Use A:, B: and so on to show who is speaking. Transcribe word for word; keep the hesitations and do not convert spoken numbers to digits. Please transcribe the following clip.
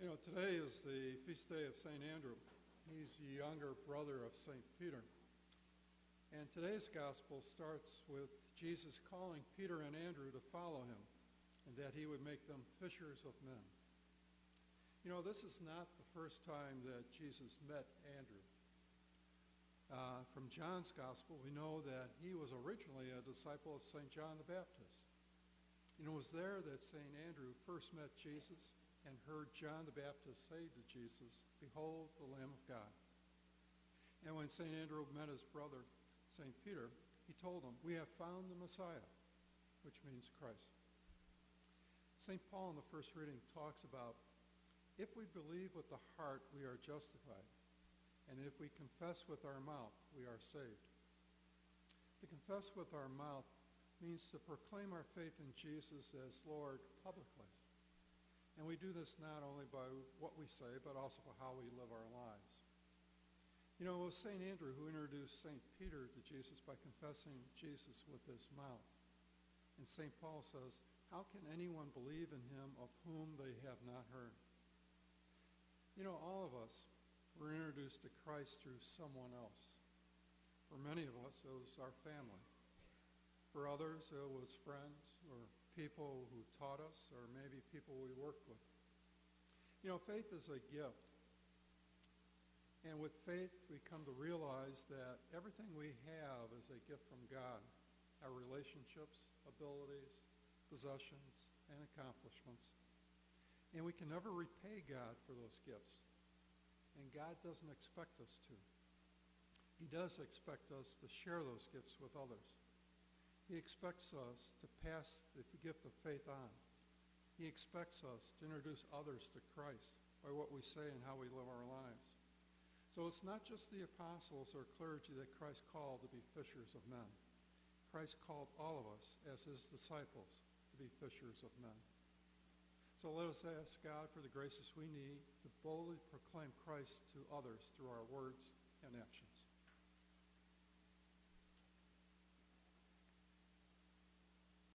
A: You know, today is the feast day of Saint Andrew. He's the younger brother of Saint Peter. And today's gospel starts with Jesus calling Peter and Andrew to follow him and that he would make them fishers of men. You know, this is not the first time that Jesus met Andrew. Uh, from John's gospel, we know that he was originally a disciple of Saint John the Baptist. You know, it was there that Saint Andrew first met Jesus and heard John the Baptist say to Jesus, "Behold the Lamb of God." And when Saint Andrew met his brother, Saint Peter, he told him, "We have found the Messiah," which means Christ. Saint Paul in the first reading talks about, if we believe with the heart, we are justified, and if we confess with our mouth, we are saved. To confess with our mouth means to proclaim our faith in Jesus as Lord publicly. And we do this not only by what we say, but also by how we live our lives. You know, it was Saint Andrew who introduced Saint Peter to Jesus by confessing Jesus with his mouth. And Saint Paul says, "How can anyone believe in him of whom they have not heard?" You know, all of us were introduced to Christ through someone else. For many of us, it was our family. For others, it was friends or people who taught us, or maybe people we worked with. You know, faith is a gift. And with faith, we come to realize that everything we have is a gift from God. Our relationships, abilities, possessions, and accomplishments. And we can never repay God for those gifts. And God doesn't expect us to. He does expect us to share those gifts with others. He expects us to pass the gift of faith on. He expects us to introduce others to Christ by what we say and how we live our lives. So it's not just the apostles or clergy that Christ called to be fishers of men. Christ called all of us as his disciples to be fishers of men. So let us ask God for the graces we need to boldly proclaim Christ to others through our words and actions.